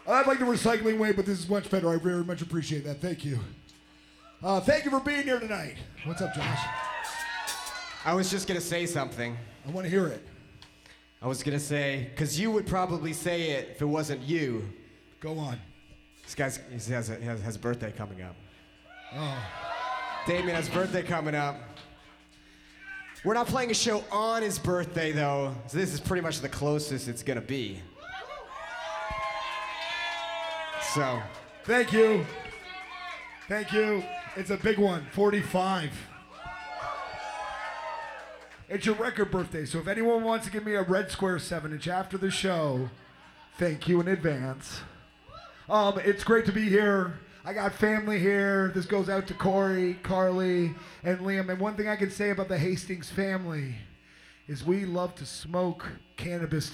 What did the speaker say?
I like the recycling way, but this is much better. I very much appreciate that. Thank you. Thank you for being here tonight. What's up, Josh? I was just going to say something. I want to hear it. I was going to say, because you would probably say it if it wasn't you. Go on. This guy has a birthday coming up. Oh. Damien has a birthday coming up. We're not playing a show on his birthday, though, so this is pretty much the closest it's going to be. So. Thank you. Thank you. It's a big one, 45. It's your record birthday, so if anyone wants to give me a Red Square 7-inch after the show, thank you in advance. It's great to be here. I got family here. This goes out to Corey, Carly, and Liam. And one thing I can say about the Hastings family is we love to smoke cannabis